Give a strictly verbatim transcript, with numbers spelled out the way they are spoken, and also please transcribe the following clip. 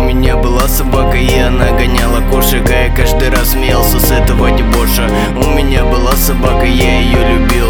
меня была собака, и она гоняла кошек, а я каждый раз смеялся с этого дебоша. У меня была собака, я ее любил.